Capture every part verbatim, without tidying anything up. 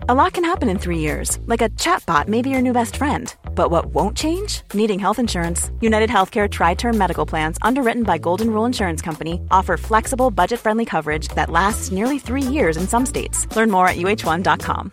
A lot can happen in three years, like a chatbot may be your new best friend. But what won't change? Needing health insurance. United Healthcare Tri-Term Medical Plans, underwritten by Golden Rule Insurance Company, offer flexible, budget-friendly coverage that lasts nearly three years in some states. Learn more at U H one dot com.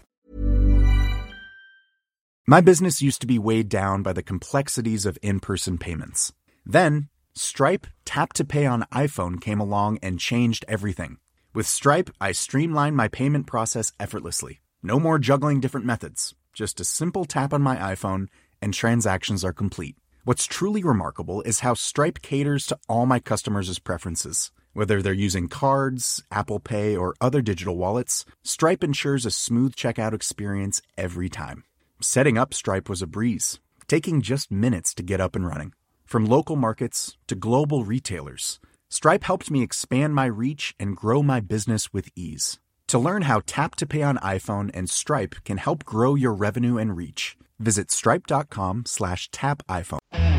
My business used to be weighed down by the complexities of in-person payments. Then, Stripe Tap to Pay on iPhone came along and changed everything. With Stripe, I streamlined my payment process effortlessly. No more juggling different methods. Just a simple tap on my iPhone and transactions are complete. What's truly remarkable is how Stripe caters to all my customers' preferences. Whether they're using cards, Apple Pay, or other digital wallets, Stripe ensures a smooth checkout experience every time. Setting up Stripe was a breeze, taking just minutes to get up and running. From local markets to global retailers, Stripe helped me expand my reach and grow my business with ease. To learn how Tap to Pay on iPhone and Stripe can help grow your revenue and reach, visit stripe.com slash tap iPhone.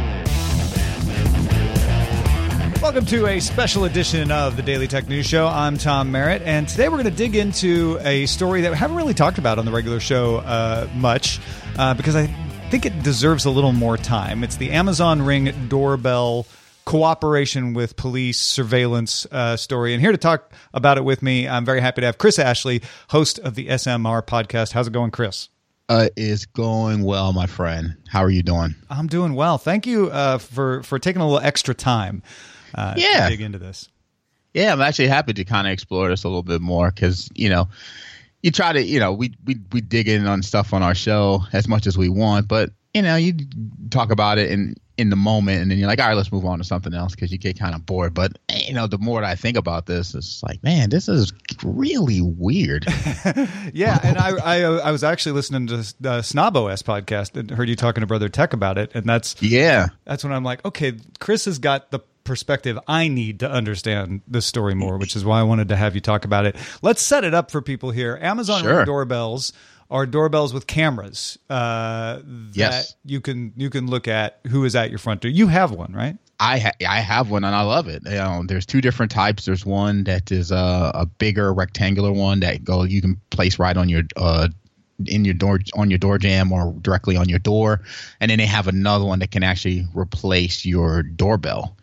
Welcome to a special edition of the Daily Tech News Show. I'm Tom Merritt, and today we're going to dig into a story that we haven't really talked about on the regular show uh, much, uh, because I think it deserves a little more time. It's the Amazon Ring doorbell cooperation with police surveillance uh, story. And here to talk about it with me, I'm very happy to have Chris Ashley, host of the S M R podcast. How's it going, Chris? Uh, it's going well, my friend. How are you doing? I'm doing well. Thank you uh, for, for taking a little extra time uh, yeah. to dig into this. Yeah, I'm actually happy to kind of explore this a little bit more because, you know, you try to, you know, we, we, we dig in on stuff on our show as much as we want, but, you know, you talk about it in, in the moment and then you're like, all right, let's move on to something else because you get kind of bored. But, you know, the more that I think about this, it's like, man, this is really weird. Yeah. And I, I I was actually listening to the Snob O S podcast and heard you talking to Brother Tech about it. And that's, yeah, that's when I'm like, okay, Chris has got the perspective I need to understand this story more, which is why I wanted to have you talk about it. Let's set it up for people here. Amazon Sure. Ring doorbells are doorbells with cameras uh, that yes. you can you can look at who is at your front door. You have one, right? I ha- I have one and I love it. You know, there's two different types. There's one that is a, a bigger rectangular one that go you can place right on your uh, in your door on your door jamb or directly on your door, and then they have another one that can actually replace your doorbell.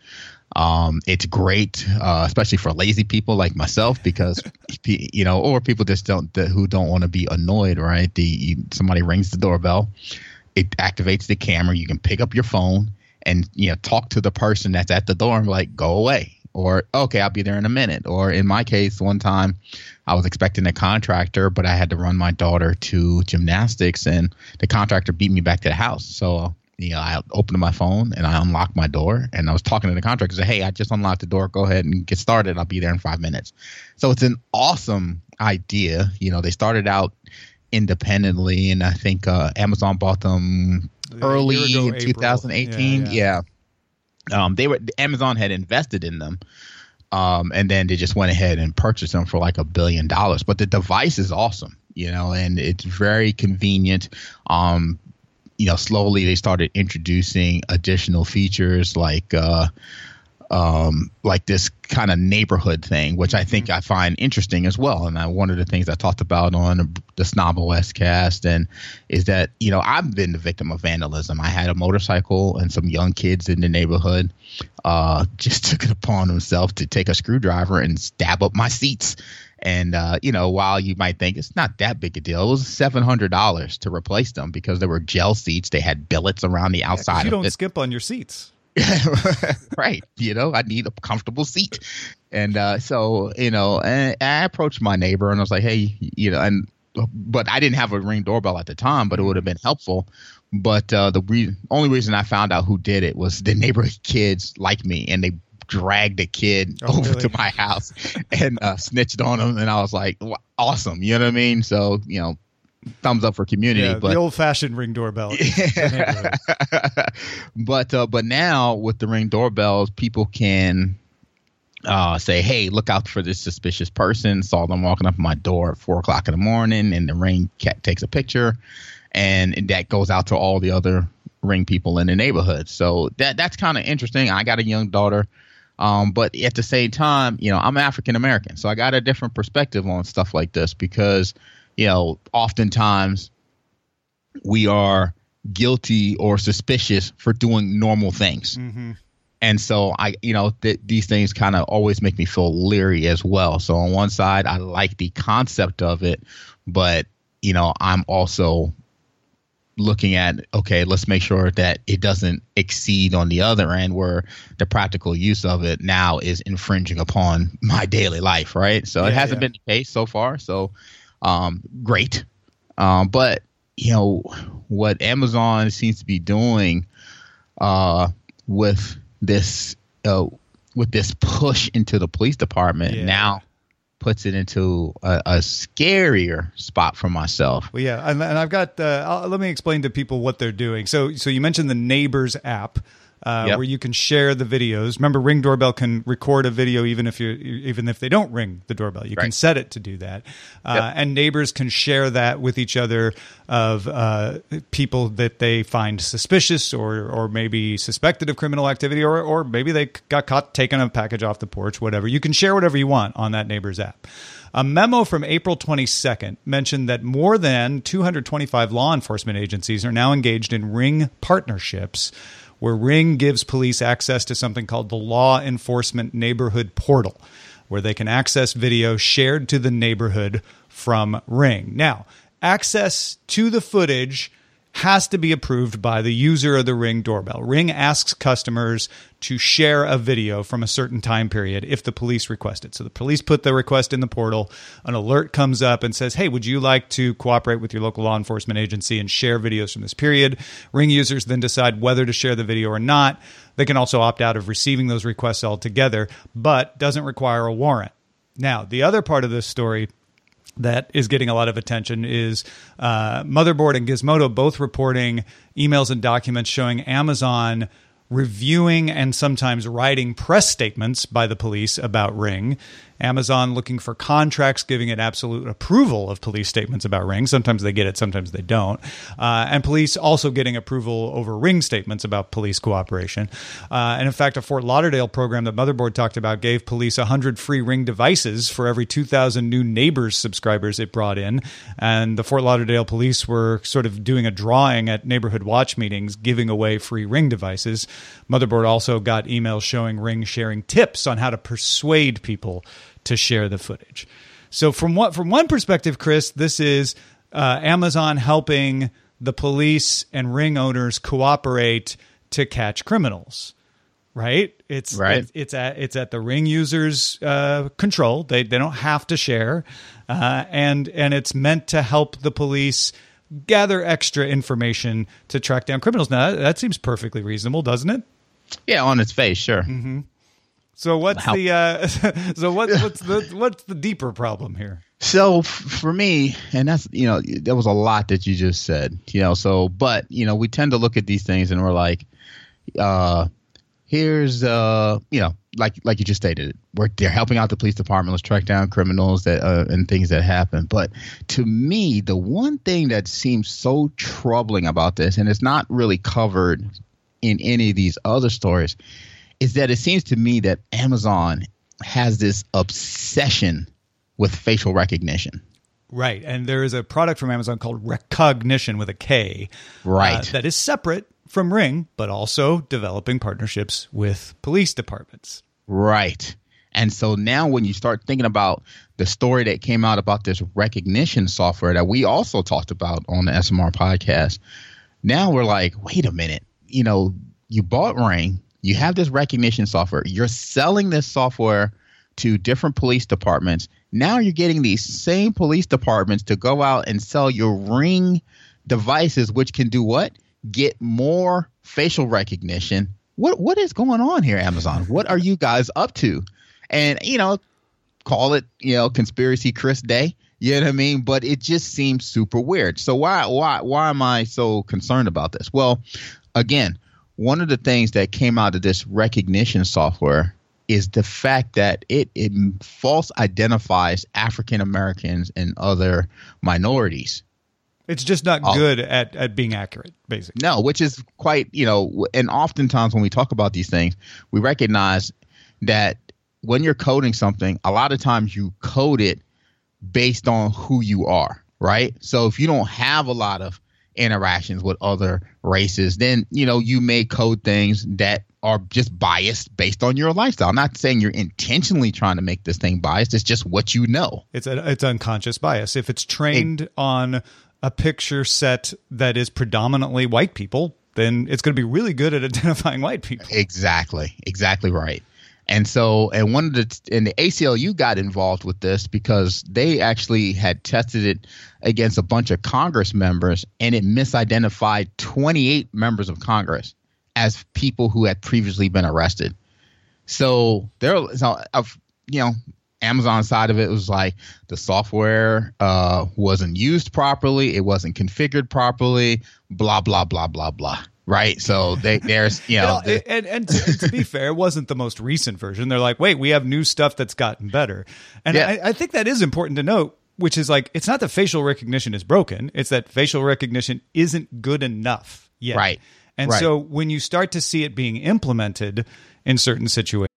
Um, it's great, uh, especially for lazy people like myself, because you know, or people just don't that, who don't want to be annoyed. Right? The you, somebody rings the doorbell, it activates the camera. You can pick up your phone and you know talk to the person that's at the door and be like, go away, or okay, I'll be there in a minute. Or in my case, one time I was expecting a contractor, but I had to run my daughter to gymnastics, and the contractor beat me back to the house. So. You know, I opened my phone and I unlocked my door and I was talking to the contractor. I said, hey, I just unlocked the door. Go ahead and get started. I'll be there in five minutes. So it's an awesome idea. You know, they started out independently and I think uh, Amazon bought them early in twenty eighteen. Yeah. yeah. yeah. Um, they were Amazon had invested in them. Um, and then they just went ahead and purchased them for like a billion dollars. But the device is awesome, you know, and it's very convenient. Um, You know, slowly they started introducing additional features like uh, um, like this kind of neighborhood thing, which I think I find interesting as well. And I, one of the things I talked about on the Snob O S cast and is that, you know, I've been the victim of vandalism. I had a motorcycle and some young kids in the neighborhood uh, just took it upon themselves to take a screwdriver and stab up my seats. And, uh, you know, while you might think it's not that big a deal, it was seven hundred dollars to replace them because they were gel seats. They had billets around the outside yeah, you of don't it. skip on your seats. Right. You know, I need a comfortable seat. And uh, so, you know, and I approached my neighbor and I was like, hey, you know, and but I didn't have a Ring doorbell at the time, but it would have been helpful. But uh, the re- only reason I found out who did it was the neighborhood kids like me, and they dragged a kid oh, over really? to my house and uh, snitched on him. And I was like, well, awesome. You know what I mean? So, you know, thumbs up for community. Yeah, but the old fashioned Ring doorbell. Yeah. but, uh, but now with the Ring doorbells, people can uh, say, hey, look out for this suspicious person. Saw them walking up my door at four o'clock in the morning, and the Ring cat takes a picture, and, and that goes out to all the other Ring people in the neighborhood. So that that's kind of interesting. I got a young daughter. Um, but at the same time, you know, I'm African American, so I got a different perspective on stuff like this because, you know, oftentimes we are guilty or suspicious for doing normal things. Mm-hmm. And so I, you know, th- these things kind of always make me feel leery as well. So on one side, I like the concept of it, but, you know, I'm also looking at, okay, let's make sure that it doesn't exceed on the other end where the practical use of it now is infringing upon my daily life. Right. So yeah, it hasn't yeah. been the case so far. So um, great. Um, but, you know, what Amazon seems to be doing uh, with this uh, with this push into the police department yeah. now puts it into a, a scarier spot for myself. Well, yeah, and, and I've got. Uh, let me explain to people what they're doing. So, so you mentioned the Neighbors app, uh, yep. where you can share the videos. Remember, Ring Doorbell can record a video even if you even if they don't ring the doorbell. You right. can set it to do that, uh, yep. and neighbors can share that with each other of uh, people that they find suspicious or or maybe suspected of criminal activity, or or maybe they got caught taking a package off the porch. Whatever, you can share whatever you want on that Neighbors app. A memo from April twenty-second mentioned that more than two hundred twenty-five law enforcement agencies are now engaged in Ring partnerships, where Ring gives police access to something called the Law Enforcement Neighborhood Portal, where they can access video shared to the neighborhood from Ring. Now, access to the footage has to be approved by the user of the Ring doorbell. Ring asks customers to share a video from a certain time period if the police request it. So the police put the request in the portal, an alert comes up and says, hey, would you like to cooperate with your local law enforcement agency and share videos from this period? Ring users then decide whether to share the video or not. They can also opt out of receiving those requests altogether, but doesn't require a warrant. Now, the other part of this story that is getting a lot of attention is uh, Motherboard and Gizmodo both reporting emails and documents showing Amazon reviewing and sometimes writing press statements by the police about Ring. Amazon looking for contracts, giving it absolute approval of police statements about Ring. Sometimes they get it, sometimes they don't. Uh, and police also getting approval over Ring statements about police cooperation. Uh, and in fact, a Fort Lauderdale program that Motherboard talked about gave police one hundred free Ring devices for every two thousand new Neighbors subscribers it brought in. And the Fort Lauderdale police were sort of doing a drawing at neighborhood watch meetings, giving away free Ring devices. Motherboard also got emails showing Ring sharing tips on how to persuade people to share the footage. So from what from one perspective, Chris, this is uh, Amazon helping the police and Ring owners cooperate to catch criminals, right? It's right. It's, it's at it's at the Ring users' uh, control. They they don't have to share, uh, and and it's meant to help the police gather extra information to track down criminals. Now that, that seems perfectly reasonable, doesn't it? Yeah, on its face, sure. Mm-hmm. So what's How? the uh, so what, what's the what's the deeper problem here? So f- for me, and that's you know there was a lot that you just said, you know. So but you know we tend to look at these things and we're like, uh, here's uh you know like like you just stated, we're they're helping out the police department. Let's track down criminals that uh, and things that happen. But to me, the one thing that seems so troubling about this, and it's not really covered in any of these other stories, is that it seems to me that Amazon has this obsession with facial recognition. Right. And there is a product from Amazon called Rekognition with a K. Right. Uh, that is separate from Ring, but also developing partnerships with police departments. Right. And so now when you start thinking about the story that came out about this recognition software that we also talked about on the S M R podcast, now we're like, wait a minute, you know, you bought Ring. You have this recognition software. You're selling this software to different police departments. Now you're getting these same police departments to go out and sell your Ring devices, which can do what? Get more facial recognition. What What is going on here, Amazon? What are you guys up to? And, you know, call it, you know, Conspiracy Chris Day. You know what I mean? But it just seems super weird. So why why why am I so concerned about this? Well, again, one of the things that came out of this recognition software is the fact that it, it false identifies African Americans and other minorities. It's just not uh, good at, at being accurate, basically. No, which is quite, you know, and oftentimes when we talk about these things, we recognize that when you're coding something, a lot of times you code it based on who you are. right? So if you don't have a lot of interactions with other races, then, you know, you may code things that are just biased based on your lifestyle. I'm not saying you're intentionally trying to make this thing biased. It's just what you know. It's a, it's unconscious bias. If it's trained it, on a picture set that is predominantly white people, then it's going to be really good at identifying white people. Exactly. Exactly right. And so, and one of the, and the A C L U got involved with this because they actually had tested it against a bunch of Congress members, and it misidentified twenty-eight members of Congress as people who had previously been arrested. So there, so, uh, you know, Amazon side of it was like the software uh, wasn't used properly, it wasn't configured properly, blah blah blah blah blah. Right. So they, there's, you know, you know and, and to, to be fair, it wasn't the most recent version. They're like, wait, we have new stuff that's gotten better. And yeah. I, I think that is important to note, which is like, it's not that facial recognition is broken. It's that facial recognition isn't good enough yet. Right. And right. so when you start to see it being implemented in certain situations.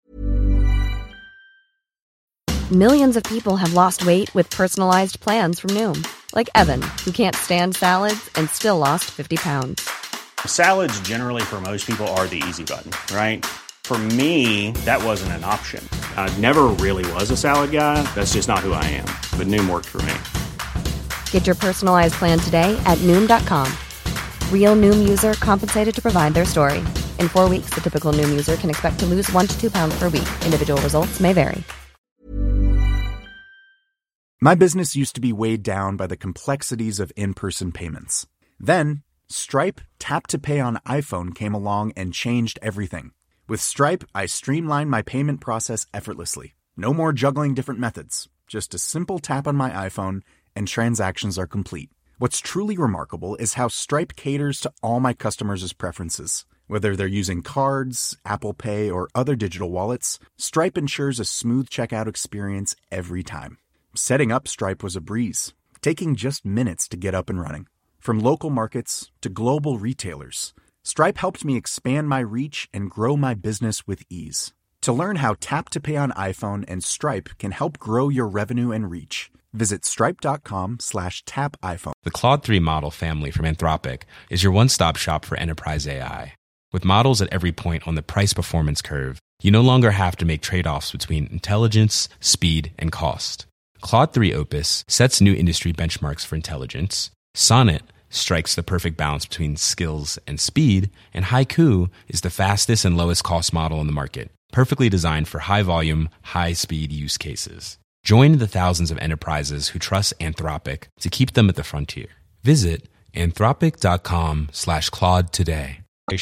Millions of people have lost weight with personalized plans from Noom. Like Evan, who can't stand salads and still lost fifty pounds. Salads generally for most people are the easy button, right? For me, that wasn't an option. I never really was a salad guy. That's just not who I am. But Noom worked for me. Get your personalized plan today at Noom dot com. Real Noom user compensated to provide their story. In four weeks, the typical Noom user can expect to lose one to two pounds per week. Individual results may vary. My business used to be weighed down by the complexities of in-person payments. Then, Stripe Tap to Pay on iPhone came along and changed everything. With Stripe, I streamlined my payment process effortlessly. No more juggling different methods. Just a simple tap on my iPhone and transactions are complete. What's truly remarkable is how Stripe caters to all my customers' preferences. Whether they're using cards, Apple Pay, or other digital wallets, Stripe ensures a smooth checkout experience every time. Setting up Stripe was a breeze, taking just minutes to get up and running. From local markets to global retailers, Stripe helped me expand my reach and grow my business with ease. To learn how Tap to Pay on iPhone and Stripe can help grow your revenue and reach, visit stripe.com slash tap iPhone. The Claude three model family from Anthropic is your one-stop shop for enterprise A I. With models at every point on the price-performance curve, you no longer have to make trade-offs between intelligence, speed, and cost. Claude three Opus sets new industry benchmarks for intelligence. Sonnet strikes the perfect balance between skills and speed. And Haiku is the fastest and lowest cost model in the market, perfectly designed for high-volume, high-speed use cases. Join the thousands of enterprises who trust Anthropic to keep them at the frontier. Visit anthropic.com slash Claude today.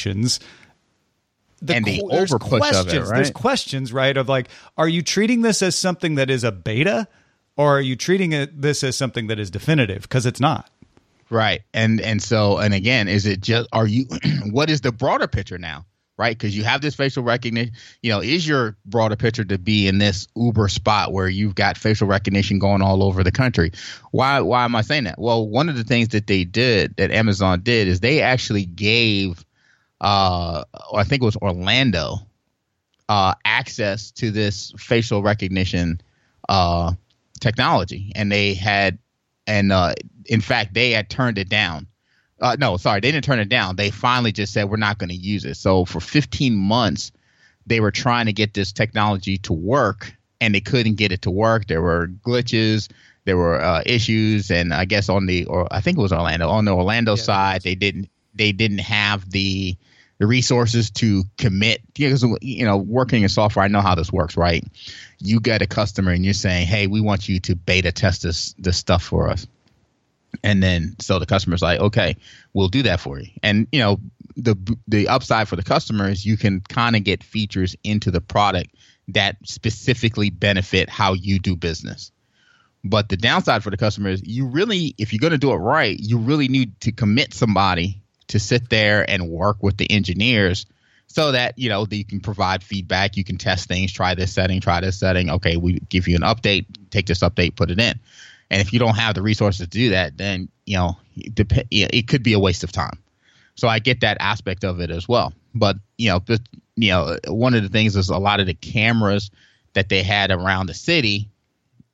The and the qu- there's overpush questions, of it, right? There's questions, right? Of like, are you treating this as something that is a beta, or are you treating it this as something that is definitive? Because it's not. Right. And and so, and again, is it just, are you, what is the broader picture now? Right? Because you have this facial recognition, you know, is your broader picture to be in this Uber spot where you've got facial recognition going all over the country? Why, why am I saying that? Well, one of the things that they did, that Amazon did, is they actually gave, uh, I think it was Orlando, uh, access to this facial recognition uh, technology. And they had, and uh, in fact, they had turned it down. Uh, no, sorry, they didn't turn it down. They finally just said, we're not going to use it. So for fifteen months, they were trying to get this technology to work, and they couldn't get it to work. There were glitches. There were uh, issues. And I guess on the, or I think it was Orlando, on the Orlando yeah, side, they didn't, they didn't have the, the resources to commit. Because, you know, working in software, I know how this works, right? You get a customer and you're saying, hey, we want you to beta test this, this stuff for us. And then so the customer's like, okay, we'll do that for you. And, you know, the the upside for the customer is you can kind of get features into the product that specifically benefit how you do business. But the downside for the customer is you really, if you're going to do it right, you really need to commit somebody to sit there and work with the engineers so that, you know, that you can provide feedback. You can test things, try this setting, try this setting. Okay, we give you an update, take this update, put it in. And if you don't have the resources to do that, then, you know, it could be a waste of time. So I get that aspect of it as well. But, you know, the, you know, one of the things is a lot of the cameras that they had around the city,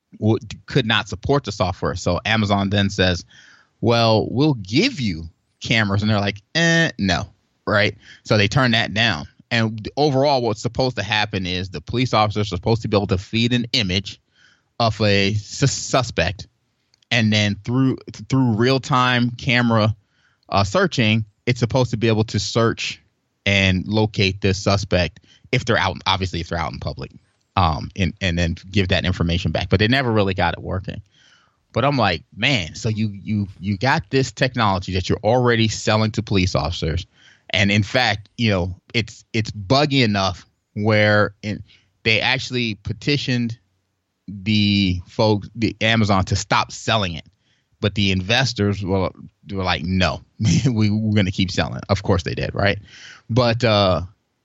would, could not support the software. So Amazon then says, well, we'll give you cameras. And they're like, eh, no. Right. So they turn that down. And overall, what's supposed to happen is the police officers are supposed to be able to feed an image of a su- suspect. And then through through real time camera uh, searching, it's supposed to be able to search and locate this suspect if they're out, obviously if they're out in public, um, and, and then give that information back. But they never really got it working. But I'm like, man, so you you you got this technology that you're already selling to police officers. And in fact, you know, it's it's buggy enough where in, they actually petitioned the folks, the Amazon, to stop selling it. But the investors were, were like, no, we, we're going to keep selling. Of course they did. Right. But uh,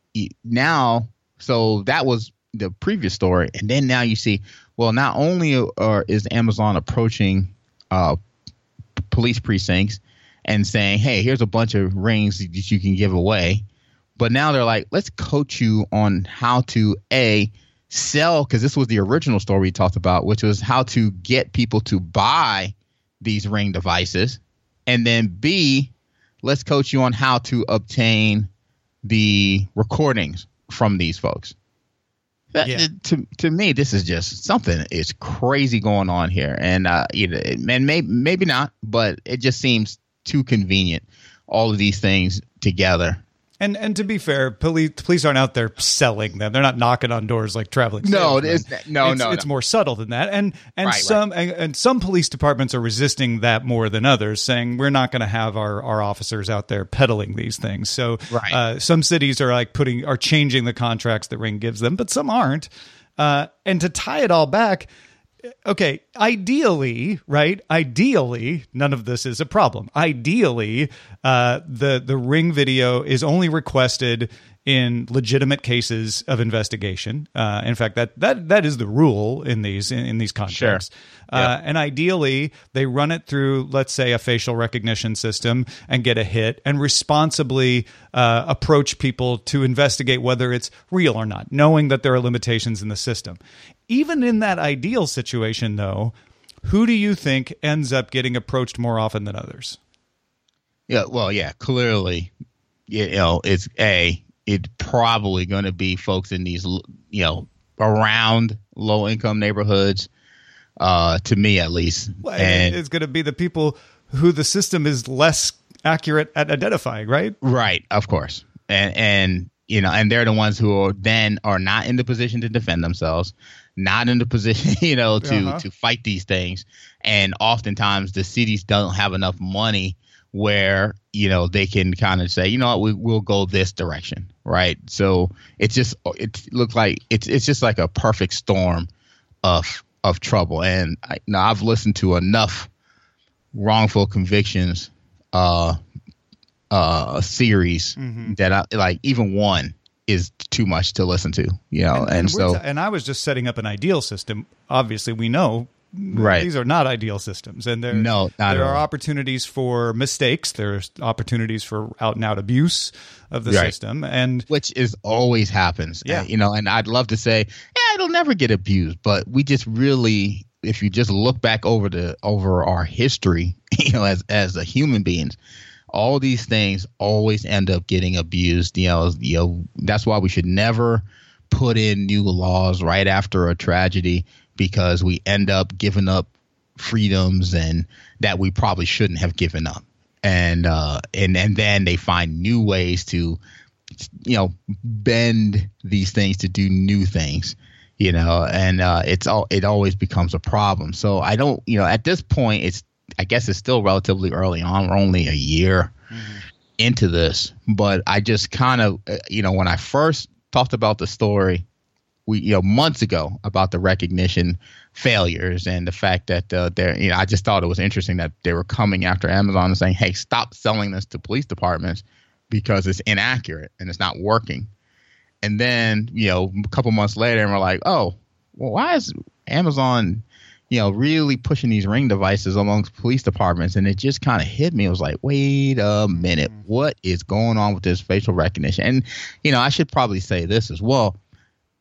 now, so that was the previous story. And then now you see, well, not only are, is Amazon approaching uh, police precincts and saying, hey, here's a bunch of rings that you can give away. But now they're like, let's coach you on how to, A, sell, because this was the original story we talked about, which was how to get people to buy these Ring devices. And then B, let's coach you on how to obtain the recordings from these folks. That, Yeah. to to me, this is just something is crazy going on here. And, uh, you know, and maybe, maybe not, but it just seems too convenient, all of these things together. And and to be fair, police police aren't out there selling them. They're not knocking on doors like traveling No, salesmen. it's, no, it's, no, it's no. more subtle than that. And and Right, some And, and some police departments are resisting that more than others, saying we're not going to have our, our officers out there peddling these things. So Right. uh, some cities are like putting are changing the contracts that Ring gives them, but some aren't. Uh, and to tie it all back. Okay, ideally, right? Ideally, none of this is a problem. Ideally, uh, the the Ring video is only requested in legitimate cases of investigation. Uh, in fact, that that that is the rule in these in, in these contracts. Sure. Uh, and ideally, they run it through, let's say, a facial recognition system and get a hit, and responsibly uh, approach people to investigate whether it's real or not, knowing that there are limitations in the system. Even in that ideal situation, though, who do you think ends up getting approached more often than others? Yeah, well, yeah, clearly, you know, it's a it's probably going to be folks in these, you know, around low income neighborhoods. Uh, to me, at least, Well, and it's going to be the people who the system is less accurate at identifying, right? right, of course, and and you know, and they're the ones who are then are not in the position to defend themselves, not in the position, you know, to Uh-huh. to fight these things, and oftentimes the cities don't have enough money where, you know, they can kind of say, you know what, we, we'll go this direction, right? So it's just it looks like it's it's just like a perfect storm of of trouble. And I, you know, I've listened to enough wrongful convictions uh, uh, series Mm-hmm. that I like. Even one is too much to listen to, you know. And, we're so, t- and I was just setting up an ideal system. Obviously, we know Right. these are not ideal systems, and there No, not there at are all. opportunities for mistakes. There's opportunities for out and out abuse of the Right. system, and which is always happens, Yeah. uh, you know. And I'd love to say, yeah, it'll never get abused, but we just really, if you just look back over the over our history, you know, as as a human beings, all these things always end up getting abused. You know, you know that's why we should never put in new laws right after a tragedy, because we end up giving up freedoms and that we probably shouldn't have given up. And uh, and and then they find new ways to, you know, bend these things to do new things, you know, and uh, it's all it always becomes a problem. So I don't, you know, at this point, it's I guess it's still relatively early on. We're only a year mm-hmm. into this, but I just kind of, you know, when I first talked about the story, we, you know, months ago about the recognition failures and the fact that uh, they're, you know, I just thought it was interesting that they were coming after Amazon and saying, hey, stop selling this to police departments because it's inaccurate and it's not working. And then, you know, a couple months later, and we're like, oh, well, why is Amazon, you know, really pushing these Ring devices amongst police departments? And it just kind of hit me. It was like, wait a minute, what is going on with this facial recognition? And, you know, I should probably say this as well.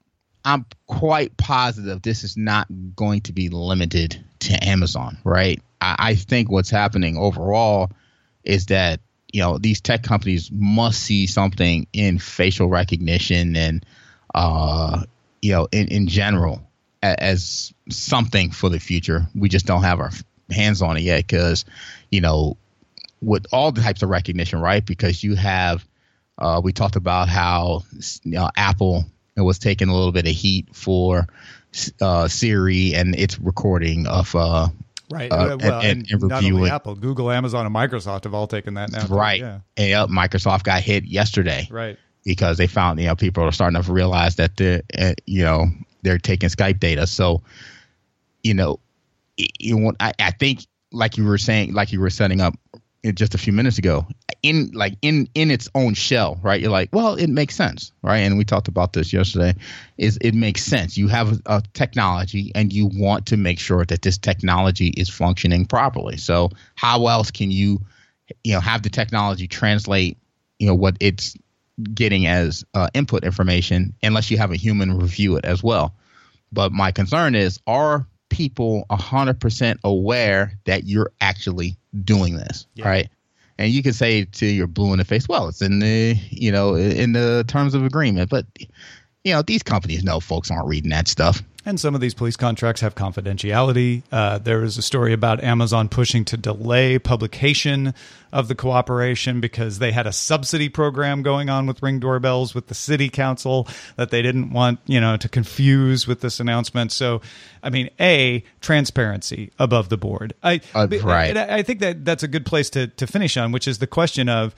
I'm quite positive this is not going to be limited to Amazon, right? I, I think what's happening overall is that, you know, these tech companies must see something in facial recognition and, uh, you know, in, in general as, as something for the future. We just don't have our hands on it yet because, you know, with all the types of recognition, right? Because you have, uh, we talked about how, you know, Apple was taking a little bit of heat for uh, Siri and its recording of uh, right. Uh, well, and, and, and not reviewing. only Apple, Google, Amazon, and Microsoft have all taken that now. Right. Too. Yeah. And yep, Microsoft got hit yesterday. Right. Because they found, you know, people are starting to realize that they're, uh, you know, they're taking Skype data. So, you know, you want, I, I think, like you were saying, like you were setting up just a few minutes ago, in like in in its own shell, right? You're like, well, it makes sense, right? And we talked about this yesterday. Is it makes sense? You have a, a technology, and you want to make sure that this technology is functioning properly. So, how else can you, you know, have the technology translate, you know, what it's getting as uh, input information, unless you have a human review it as well? But my concern is, are people one hundred percent aware that you're actually doing this, yeah. right? And you can say to your blue in the face, well, it's in the, you know, in the terms of agreement. But, you know, these companies know folks aren't reading that stuff. And some of these police contracts have confidentiality. Uh, there was a story about Amazon pushing to delay publication of the cooperation because they had a subsidy program going on with Ring doorbells with the city council that they didn't want, you know, to confuse with this announcement. So, I mean, A, transparency above the board. I, uh, right. I, I think that that's a good place to, to finish on, which is the question of,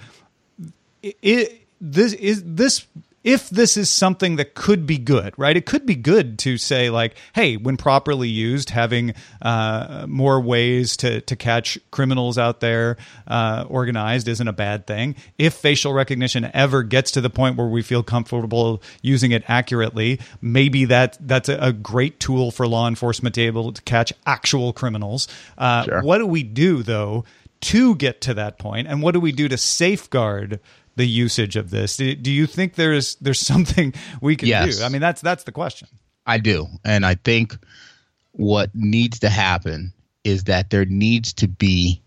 it, this is this... if this is something that could be good, right? It could be good to say, like, hey, when properly used, having uh, more ways to, to catch criminals out there uh, organized isn't a bad thing. If facial recognition ever gets to the point where we feel comfortable using it accurately, maybe that that's a, a great tool for law enforcement to be able to catch actual criminals. Uh, sure. What do we do, though, to get to that point? And what do we do to safeguard the usage of this? Do, do you think there's there's something we can yes. do? I mean, that's that's the question. I do. And I think what needs to happen is that there needs to be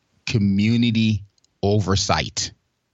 community oversight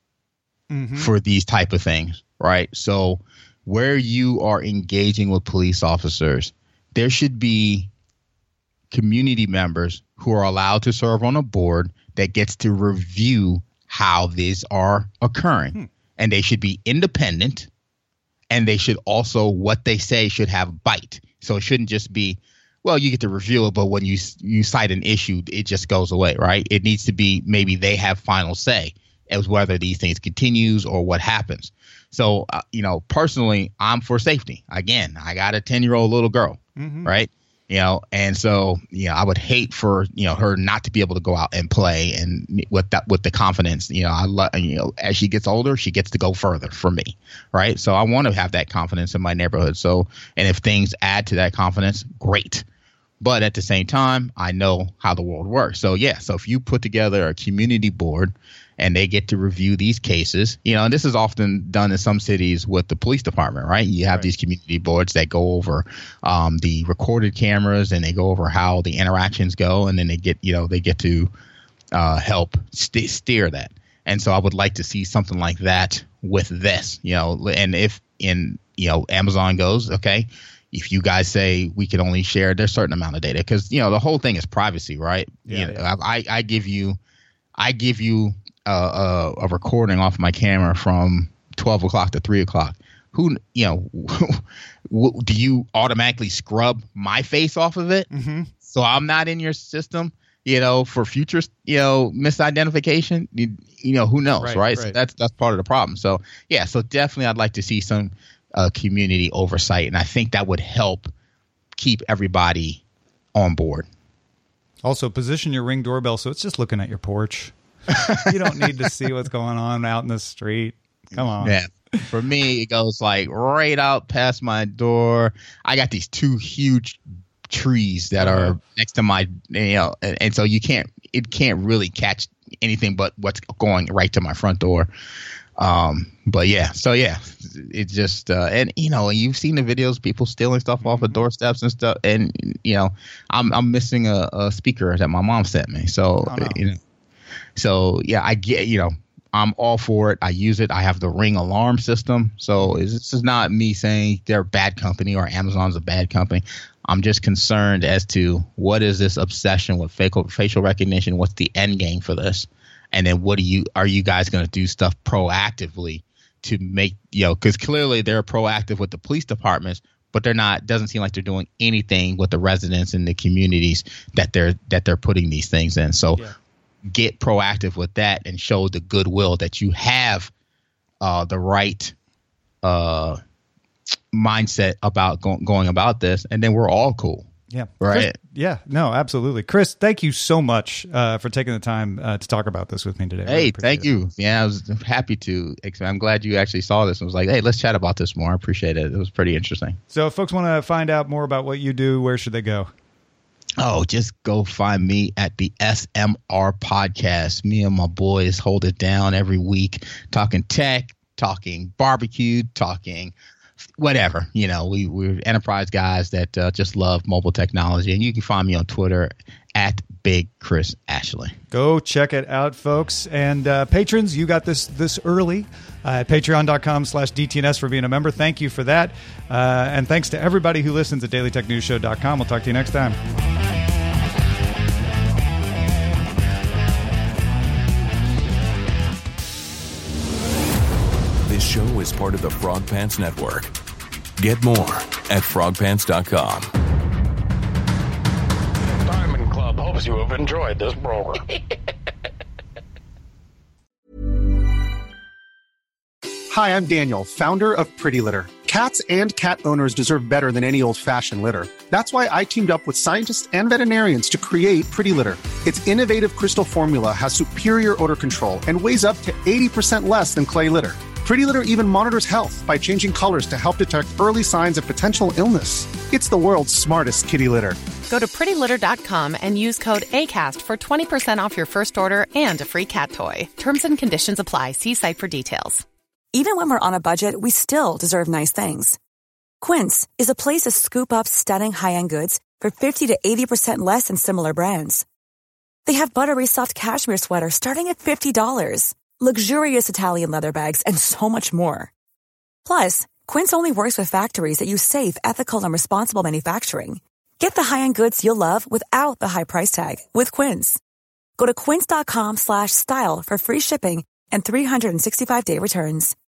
mm-hmm. for these type of things, right? So where you are engaging with police officers, there should be community members who are allowed to serve on a board that gets to review how these are occurring. Hmm. And they should be independent, and they should also, what they say should have bite. So it shouldn't just be, well, you get to review it, but when you you cite an issue, it just goes away, right? It needs to be, maybe they have final say as whether these things continues or what happens. So, uh, you know, personally, I'm for safety. Again, I got a ten-year-old little girl, mm-hmm. right? You know, and so, you know, I would hate for, you know, her not to be able to go out and play, and with that, with the confidence, you know, I love, you know, as she gets older, she gets to go further for me. Right. So I want to have that confidence in my neighborhood. So, and if things add to that confidence, great. But at the same time, I know how the world works. So, yeah. So if you put together a community board and they get to review these cases, you know, and this is often done in some cities with the police department, right? You have right. these community boards that go over um, the recorded cameras, and they go over how the interactions go, and then they get, you know, they get to uh, help st- steer that. And so I would like to see something like that with this, you know, and if in, you know, Amazon goes, okay, if you guys say we can only share there's a certain amount of data, because, you know, the whole thing is privacy, right? Yeah, you know, yeah. I, I give you, I give you a, a, a recording off my camera from twelve o'clock to three o'clock. Who, you know, do you automatically scrub my face off of it? Mm-hmm. So I'm not in your system, you know, for future, you know, misidentification, you, you know, who knows, right? right? right. So that's, that's part of the problem. So, yeah, so definitely I'd like to see some uh, community oversight, and I think that would help keep everybody on board. Also, position your Ring doorbell so it's just looking at your porch. You don't need to see what's going on out in the street. Come on. Yeah. For me, it goes like right out past my door. I got these two huge trees that uh-huh. are next to my, you know, and, and so you can't, it can't really catch anything but what's going right to my front door. Um, but yeah, so yeah, it just uh, and you know, you've seen the videos, people stealing stuff off of doorsteps and stuff, and you know, I'm I'm missing a, a speaker that my mom sent me, so oh, no. you know, so yeah, I get you know, I'm all for it. I use it. I have the Ring alarm system, so this is not me saying they're a bad company or Amazon's a bad company. I'm just concerned as to what is this obsession with facial facial recognition? What's the end game for this? And then what do you are you guys going to do stuff proactively to make, you know, because clearly they're proactive with the police departments, but they're not, doesn't seem like they're doing anything with the residents and the communities that they're that they're putting these things in. So yeah. Get proactive with that and show the goodwill that you have uh, the right uh, mindset about go- going about this. And then we're all cool. Yeah. Right. Chris, yeah. No, absolutely. Chris, thank you so much uh, for taking the time uh, to talk about this with me today. Hey, really thank it. you. Yeah, I was happy to. I'm glad you actually saw this and was like, hey, let's chat about this more. I appreciate it. It was pretty interesting. So if folks want to find out more about what you do, where should they go? Oh, just go find me at the S M R podcast. Me and my boys hold it down every week, talking tech, talking barbecue, talking whatever. You know, we, we're enterprise guys that uh, just love mobile technology. And you can find me on Twitter at Big Chris Ashley. Go check it out, folks. And uh, patrons, you got this this early uh, at patreon.com slash DTNS for being a member. Thank you for that. Uh, and thanks to everybody who listens at daily tech news show dot com. We'll talk to you next time. This show is part of the Frog Pants Network. Get more at frog pants dot com. Diamond Club hopes you have enjoyed this program. Hi, I'm Daniel, founder of Pretty Litter. Cats and cat owners deserve better than any old-fashioned litter. That's why I teamed up with scientists and veterinarians to create Pretty Litter. Its innovative crystal formula has superior odor control and weighs up to eighty percent less than clay litter. Pretty Litter even monitors health by changing colors to help detect early signs of potential illness. It's the world's smartest kitty litter. Go to pretty litter dot com and use code ACAST for twenty percent off your first order and a free cat toy. Terms and conditions apply. See site for details. Even when we're on a budget, we still deserve nice things. Quince is a place to scoop up stunning high-end goods for fifty to eighty percent less than similar brands. They have buttery soft cashmere sweaters starting at fifty dollars. Luxurious Italian leather bags, and so much more. Plus, Quince only works with factories that use safe, ethical, and responsible manufacturing. Get the high-end goods you'll love without the high price tag with Quince. Go to quince dot com slash style for free shipping and three sixty-five day returns.